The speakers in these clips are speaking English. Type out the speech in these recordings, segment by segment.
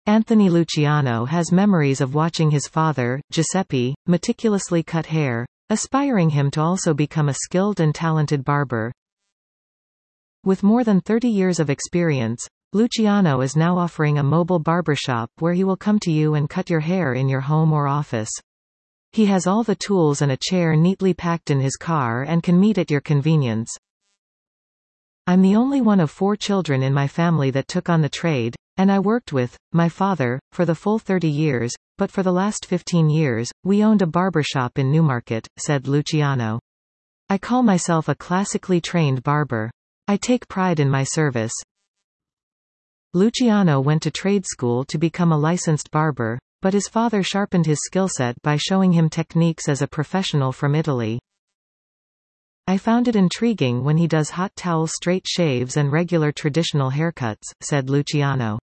Anthony Luciano has memories of watching his father, Giuseppe, meticulously cut hair, aspiring him to also become a skilled and talented barber. With more than 30 years of experience, Luciano is now offering a mobile barbershop where he will come to you and cut your hair in your home or office. He has all the tools and a chair neatly packed in his car and can meet at your convenience. I'm the only one of 4 children in my family that took on the trade, and I worked with my father for the full 30 years, but for the last 15 years, we owned a barbershop in Newmarket, said Luciano. I call myself a classically trained barber. I take pride in my service. Luciano went to trade school to become a licensed barber, but his father sharpened his skill set by showing him techniques as a professional from Italy. I found it intriguing when he does hot towel straight shaves and regular traditional haircuts, said Luciano.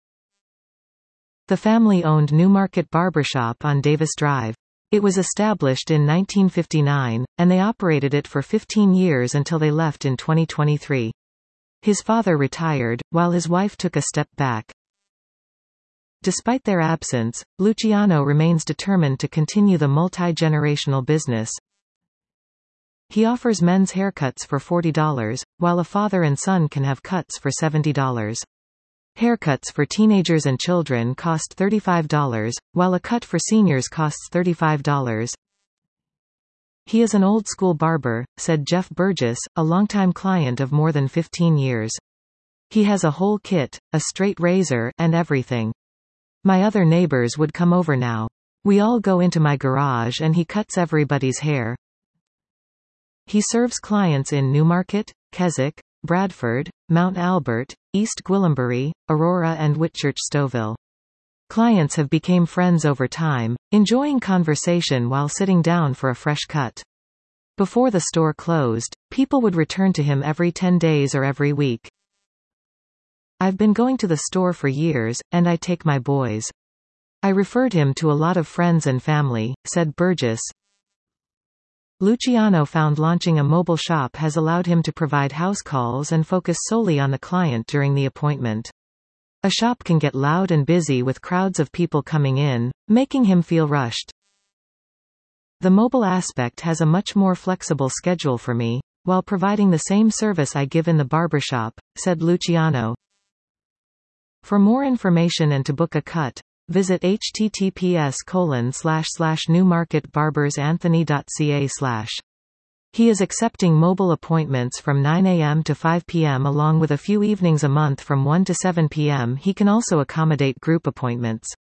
The family owned Newmarket Barbershop on Davis Drive. It was established in 1959, and they operated it for 15 years until they left in 2023. His father retired, while his wife took a step back. Despite their absence, Luciano remains determined to continue the multi-generational business. He offers men's haircuts for $40, while a father and son can have cuts for $70. Haircuts for teenagers and children cost $35, while a cut for seniors costs $35. He is an old-school barber, said Jeff Burgess, a longtime client of more than 15 years. He has a whole kit, a straight razor, and everything. My other neighbors would come over now. We all go into my garage and he cuts everybody's hair. He serves clients in Newmarket, Keswick, Bradford, Mount Albert, East Gwillimbury, Aurora and Whitchurch Stouffville. Clients have become friends over time, enjoying conversation while sitting down for a fresh cut. Before the store closed, people would return to him every 10 days or every week. I've been going to the store for years, and I take my boys. I referred him to a lot of friends and family, said Burgess. Luciano found launching a mobile shop has allowed him to provide house calls and focus solely on the client during the appointment. A shop can get loud and busy with crowds of people coming in, making him feel rushed. The mobile aspect has a much more flexible schedule for me, while providing the same service I give in the barbershop, said Luciano. For more information and to book a cut, visit https://newmarketbarbersanthony.ca/. He is accepting mobile appointments from 9 a.m. to 5 p.m. along with a few evenings a month from 1 to 7 p.m. He can also accommodate group appointments.